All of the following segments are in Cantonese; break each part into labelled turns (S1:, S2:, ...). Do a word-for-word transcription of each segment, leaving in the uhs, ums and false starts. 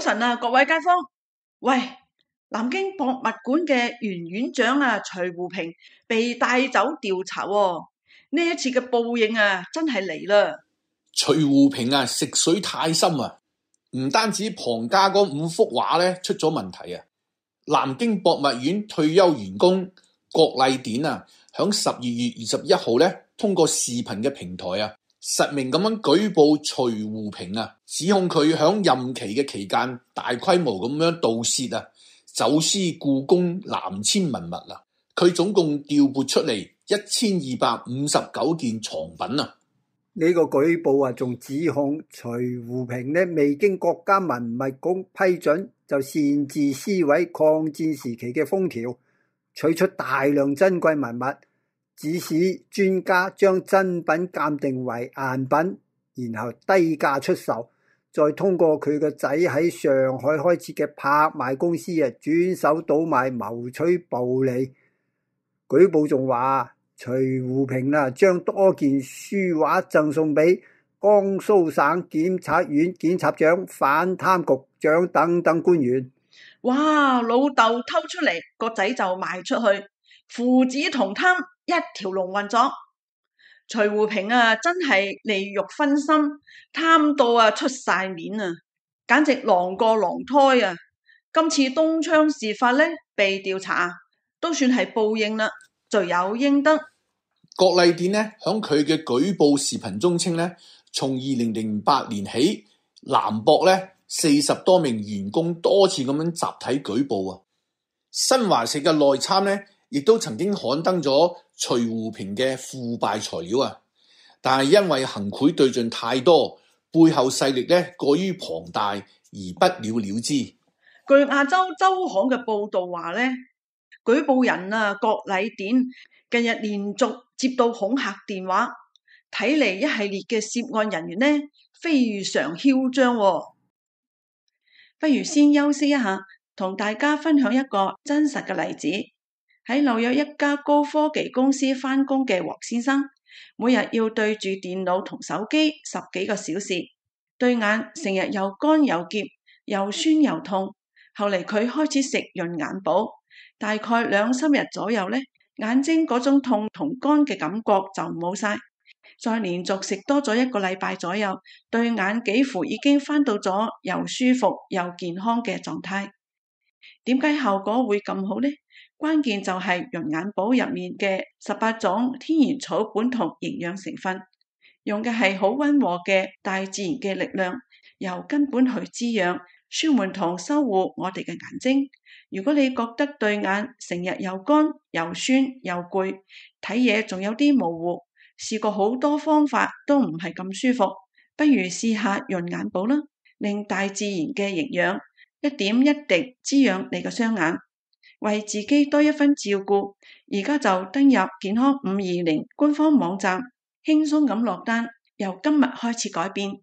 S1: 晨啊，各位街坊，喂，南京博物館嘅原院長啊，徐湖平被帶走調查喎。呢一次嘅報應啊，真係嚟啦！
S2: 徐湖平啊，食水太深啊，唔單止龐家嗰五幅畫咧出咗問題啊，南京博物院退休員工郭麗典啊，響十二月二十一號咧，通過視頻嘅平台啊，實名咁樣舉報徐湖平啊，指控佢響任期嘅期間大規模咁樣盜竊啊，走私故宮南遷文物啊，佢總共調撥出嚟一千二百五十九件藏品啊。
S3: 呢個舉報啊，仲指控徐湖平呢未經國家文物局批准，就擅自撕毀抗戰時期嘅封條，取出大量珍貴文物，指使專家將真品鑑定為贗品，然後低價出售，再通過佢個仔喺上海開設嘅拍賣公司啊，轉手倒賣，謀取暴利。舉報仲話徐湖平啊，將多件書畫贈送俾江蘇省檢察院檢察長、反貪局長等等官員。
S1: 哇！老豆偷出嚟，個仔就賣出去，父子同貪，一條龍運作。徐湖平啊，真係利欲熏心，貪到啊出晒面啊，簡直狼過狼胎啊！今次東窗事發呢，被調查都算係報應啦，罪有應得。
S2: 郭麗典呢，響佢嘅舉報視頻中稱呢，從二零零八年起，南博呢四十多名員工多次咁樣集體舉報啊。新華社嘅內參呢，亦都曾經刊登咗徐湖平嘅腐敗材料啊，但係因為行賄對象太多，背後勢力呢過於龐大而不了了之。
S1: 據亞洲周刊嘅報道話呢，舉報人啊郭麗典近日連續接到恐嚇電話，睇嚟一系列嘅涉案人員呢非常囂張喎。不如先休息一下，同大家分享一個真實嘅例子。喺紐約一家高科技公司返工嘅黃先生，每日要對住電腦同手機十幾個小時，對眼成日又乾又澀，又酸又痛。後嚟佢開始食潤眼寶，大概兩三日左右呢，眼睛嗰種痛同乾嘅感覺就冇晒。再連續食多咗一個禮拜左右，對眼幾乎已經返到咗又舒服又健康嘅狀態。點解效果會咁好呢？關鍵就係潤眼寶入面嘅十八種天然草本同營養成分，用嘅係好溫和嘅大自然嘅力量，由根本去滋養、舒緩同修護我哋嘅眼睛。如果你覺得對眼成日又乾又酸又攰，睇嘢仲有啲模糊，試過好多方法都唔係咁舒服，不如試下潤眼寶啦，令大自然嘅營養一點一滴滋養你嘅雙眼，為自己多一分照顧。而家就登入健康五二零官方網站，輕鬆咁落單，由今日開始改變。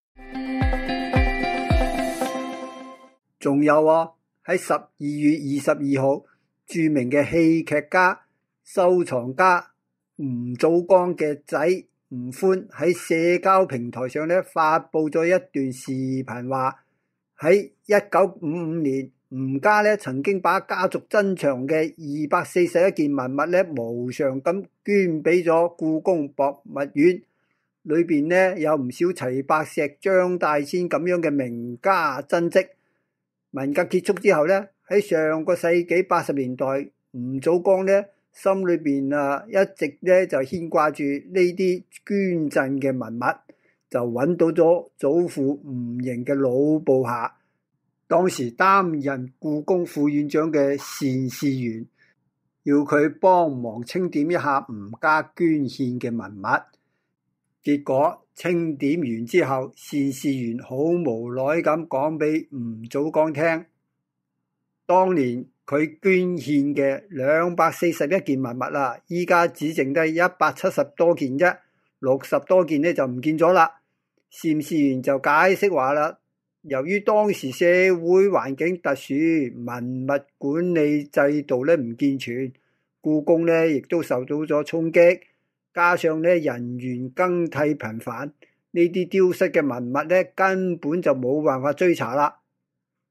S3: 仲有啊，喺十二月二十二號，著名嘅戲劇家、收藏家吳祖光嘅仔吳歡喺社交平台上咧發佈咗一段視頻，話喺一九五五年，吳家咧曾經把家族珍藏嘅二百四十一件文物咧無償咁捐俾咗故宮博物院，裏邊咧有唔少齊白石、張大千咁樣嘅名家珍跡。文革結束之後咧，喺上個世紀八十年代，吳祖光咧心裏邊啊一直咧就牽掛住呢啲捐贈嘅文物，就揾到咗祖父吳瑩嘅老部下，當時擔任故宮副院長嘅單士元，要佢幫忙清點一下吳家捐獻嘅文物。結果清點完之後，單士元好無奈咁講俾吳祖光聽，當年佢捐獻嘅兩百四十一件文物啦，依家只剩低一百七十多件啫，六十多件呢就唔見咗啦。單士元就解釋話啦，由於當時社會環境特殊，文物管理制度呢唔健全，故宮呢亦都受到咗衝擊，加上呢人員更替頻繁，呢啲丟失嘅文物呢根本就冇辦法追查啦。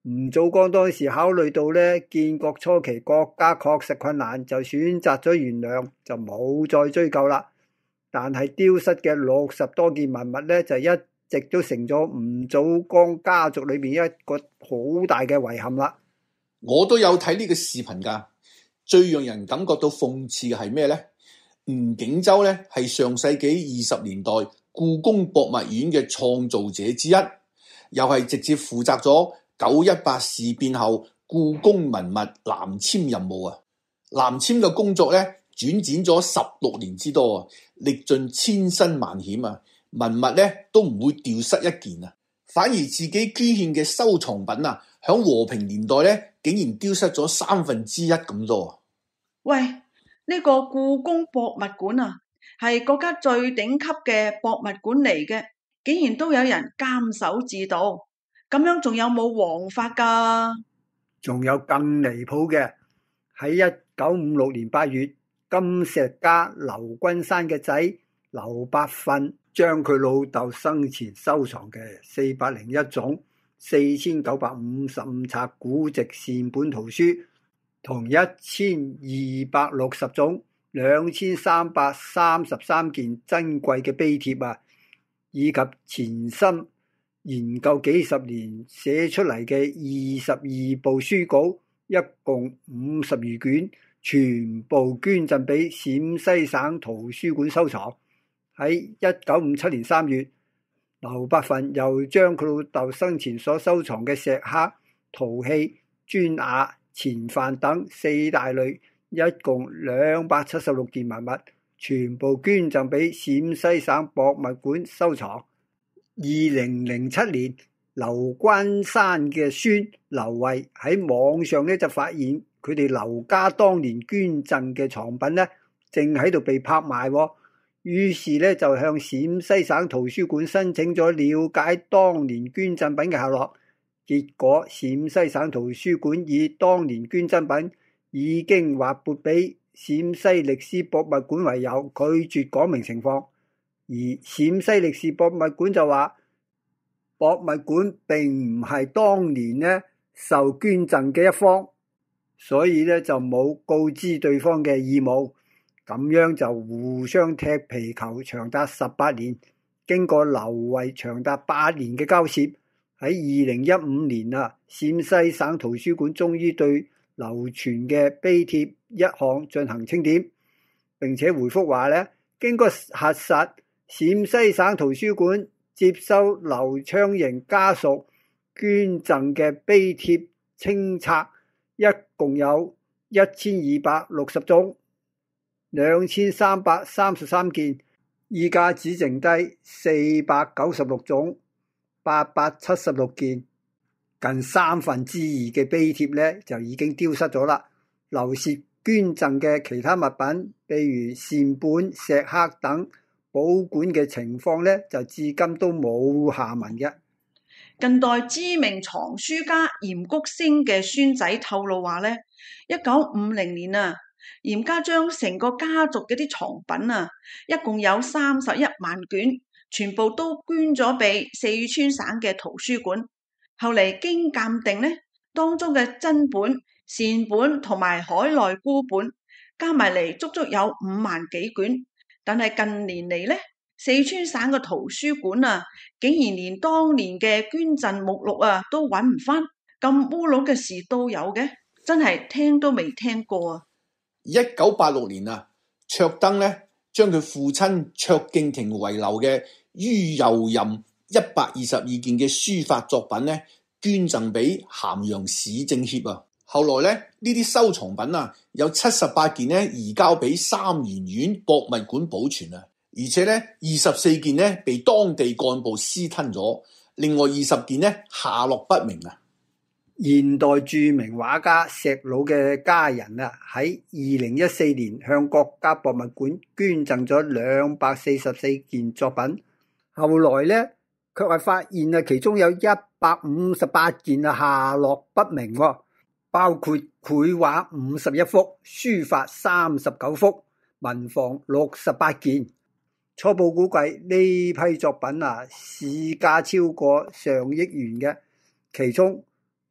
S3: 吳祖光當時考慮到咧建國初期國家確實困難，就選擇咗原諒，就冇再追究啦。但係丟失嘅六十多件文物咧，就一直都成咗吳祖光家族裏面一個好大嘅遺憾啦。
S2: 我都有睇呢個視頻噶，最讓人感覺到諷刺嘅係咩呢？吳景洲咧係上世紀二十年代故宮博物院嘅創造者之一，又係直接負責咗九一八事變後故宮文物南遷任務啊！南遷嘅工作咧轉展咗十六年之多啊，歷盡千辛萬險啊，文物咧都唔會掉失一件啊，反而自己捐獻嘅收藏品啊，響和平年代咧竟然丟失咗三分之一咁多。
S1: 喂，呢個故宮博物館啊，係國家最頂級嘅博物館嚟嘅，竟然都有人監守自盜，咁樣仲有冇王法噶？仲
S3: 有更離譜嘅，喺一九五六年八月，金石家劉君山嘅仔劉伯訓將佢老豆生前收藏嘅四百零一種、四千九百五十五冊古籍善本圖書，同一千二百六十種、兩千三百三十三件珍貴嘅碑帖啊，以及潛心研究幾十年寫出嚟嘅二十二部書稿，一共五十餘卷，全部捐贈俾陝西省圖書館收藏。喺一九五七年三月，劉伯訓又將佢老豆生前所收藏嘅石刻、陶器、磚瓦、錢範等四大類，一共兩百七十六件文物，全部捐贈俾陝西省博物館收藏。二零零七年，劉君山嘅孫劉慧喺網上咧就發現佢哋劉家當年捐贈嘅藏品咧，正喺度被拍賣，於是咧就向陝西省圖書館申請咗了解當年捐贈品嘅下落。結果陝西省圖書館以當年捐贈品已經劃撥俾陝西歷史博物館為由，拒絕講明情況。而陝西歷史博物館就話，博物館並唔係當年呢受捐贈嘅一方，所以呢就冇告知對方嘅義務，咁樣就互相踢皮球長達十八年，經過流慧長達八年嘅交涉。喺二零一五年啊，陝西省圖書館終於對流傳嘅碑帖一項進行清點，並且回覆話咧，經過核實，陝西省圖書館接收劉昌營家屬捐贈嘅碑帖清冊，一共有一千二百六十種，兩千三百三十三件，依家只剩低四百九十六種。八百七十六件，近三分之二嘅碑帖咧就已經丟失咗啦。劉氏捐贈嘅其他物品，譬如善本、石刻等保管嘅情況咧，就至今都冇下文嘅。
S1: 近代知名藏書家嚴谷星嘅孫仔透露話咧，一九五零年啊，嚴家將成個家族嘅啲藏品啊，一共有三十一萬卷。全部都捐咗俾四川省嘅圖書館。後嚟經鑑定呢，當中嘅真本、善本同埋海內孤本加埋嚟足足有五萬幾卷。但係近年嚟呢，四川省嘅圖書館啊，竟然連當年嘅捐贈目錄啊都揾唔翻，咁烏龍嘅事都有嘅，真係聽都未聽過啊！
S2: 一九八六年啊，卓登呢，將佢父親卓敬亭遺留嘅于右任一百二十二件嘅書法作品咧，捐贈俾咸陽市政協啊。後來咧，呢啲收藏品啊，有七十八件咧移交俾三元縣博物館保存啊，而且咧二十四件咧被當地幹部私吞咗，另外二十件咧下落不明啊。
S3: 現代著名畫家石佬嘅家人啊，喺二零一四年向國家博物館捐贈咗兩百四十四件作品，後來呢，卻係發現啊，其中有一百五十八件啊下落不明，包括繪畫五十一幅、書法三十九幅、文房六十八件。初步估計呢批作品啊，市價超過上億元嘅，其中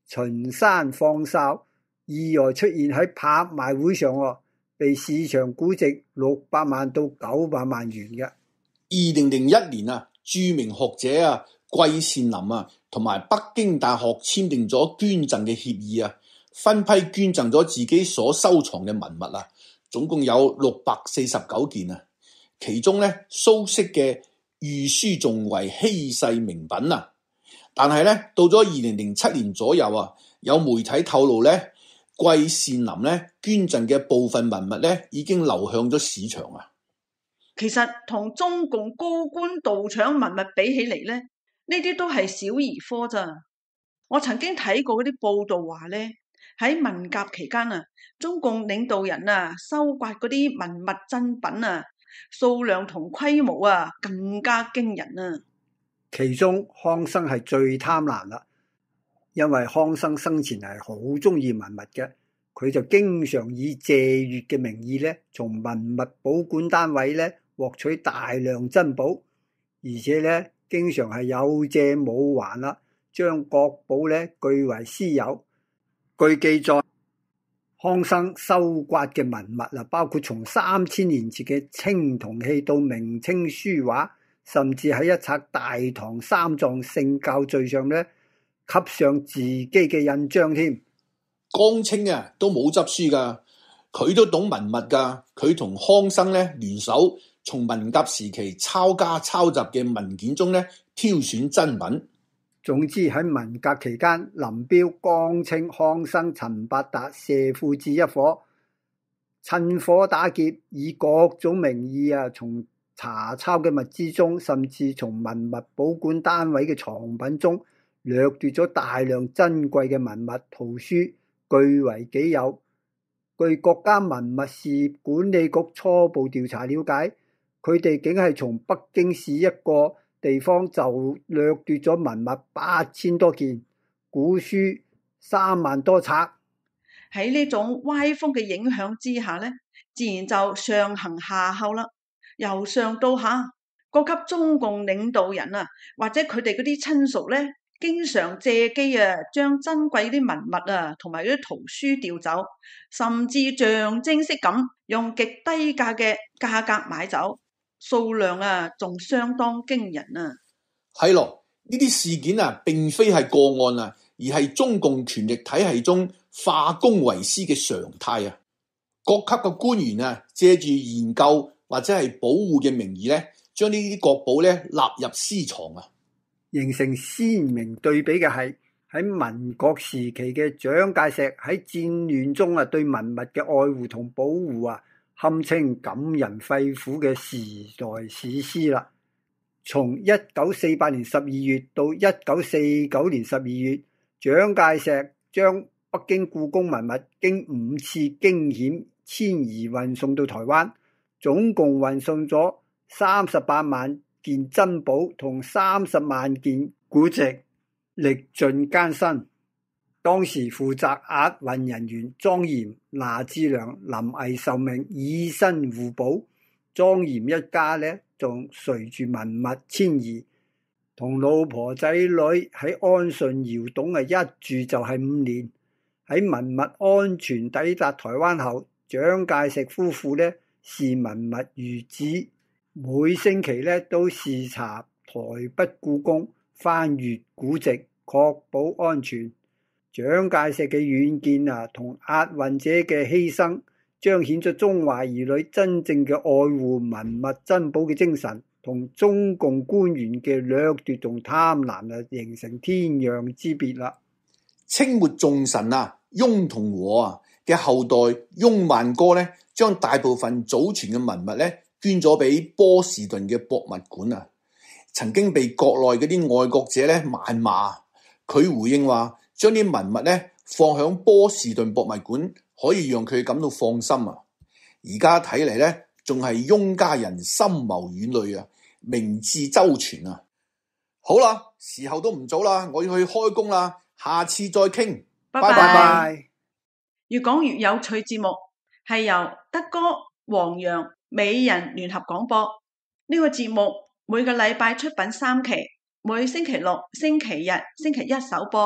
S3: 巡山放哨，意外出現喺拍賣會上喎，被市場估值六百萬到九百萬元嘅。
S2: 二零零一年啊，著名學者啊季羨林啊同埋北京大學簽訂咗捐贈嘅協議啊，分批捐贈咗自己所收藏嘅文物啊，總共有六百四十九件啊。其中咧，蘇軾嘅御書仲為稀世名品啊。但係咧，到咗二零零七年左右啊，有媒體透露咧，季羨林咧捐贈嘅部分文物咧已經流向咗市場啊。
S1: 其實同中共高官盜搶文物比起嚟咧，呢啲都係小兒科咋。我曾經睇過嗰啲報道話咧，喺文革期間啊，中共領導人啊收刮嗰啲文物珍品啊，數量同規模啊更加驚人啊。
S3: 其中康生係最貪婪啦，因為康生生前係好中意文物嘅，佢就經常以借閱嘅名義咧，從文物保管單位咧獲取大量珍寶，而且咧經常係有借冇還啦，將國寶咧據為私有。據記載，康生收刮嘅文物啊，包括從三千年前嘅青銅器到明清書畫，甚至喺一冊大唐三藏聖教序上咧，刻上自己嘅印章添。
S2: 江青啊，都冇執書噶，佢都懂文物噶。佢同康生咧聯手，從文革時期抄家抄襲嘅文件中咧挑選珍品。
S3: 總之喺文革期間，林彪、江青、康生、陳伯達、謝富治一伙趁火打劫，以各種名義啊，從查抄嘅物資中，甚至從文物保管單位嘅藏品中掠奪咗大量珍貴嘅文物圖書，據為己有。據國家文物事業管理局初步調查了解，佢哋竟係從北京市一個地方就掠奪咗文物八千多件，古書三萬多冊。
S1: 喺呢種歪風嘅影響之下咧，自然就上行下效啦。由上到下，各級中共領導人啊，或者佢哋嗰啲親屬咧，經常借機啊，將珍貴啲文物啊，同埋嗰啲圖書調走，甚至象徵式咁用極低價嘅價格買走，數量啊，仲相當驚人啊！
S2: 係咯，呢啲事件啊，並非係個案啊，而係中共權力體系中化公為私嘅常態啊！各級嘅官員啊，借住研究或者係保護嘅名義咧，將呢啲國寶咧納入私藏啊！
S3: 形成鮮明對比嘅係喺民國時期嘅蔣介石喺戰亂中啊，對文物嘅愛護同保護啊，堪稱感人肺腑嘅時代史詩啦。從一九四八年十二月到一九四九年十二月，蔣介石將北京故宮文物經五次驚險遷移運送到台灣，總共運送咗三十八萬件珍寶同三十萬件古籍，歷盡艱辛。當時負責押運人員莊嚴、拿志良、林毅受命以身互保，莊嚴一家呢仲隨住文物遷移，同老婆仔女喺安順窑洞啊一住就係五年。喺文物安全抵達台灣後，蔣介石夫婦呢視文物如子。每星期咧都視察台北故宮，翻閱古籍，確保安全。蔣介石嘅遠見啊，同押運者嘅犧牲，彰顯咗中華兒女真正嘅愛護文物珍寶嘅精神，同中共官員嘅掠奪同貪婪啊，形成天壤之別啦。
S2: 清末重臣啊，翁同和啊嘅後代翁萬歌咧，將大部分祖傳嘅文物咧，捐咗俾波士頓嘅博物館啊，曾經被國內嗰啲愛國者咧謾罵。佢回應話，將啲文物咧放響波士頓博物館，可以讓佢感到放心啊。而家睇嚟咧，仲係翁家人深謀遠慮啊，明智周全啊。好啦，時候都唔早啦，我要去開工啦，下次再傾，
S1: 拜
S2: 拜拜。
S1: 越講越有趣節目係由德哥、黃洋、美人聯合廣播。呢個節目每個禮拜出品三期，每星期六、星期日、星期一首播。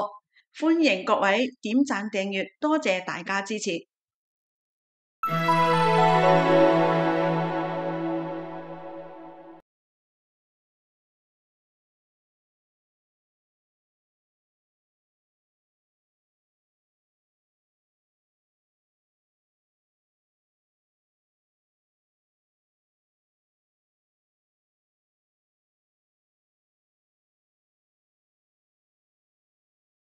S1: 歡迎各位點讚訂閱，多謝大家支持。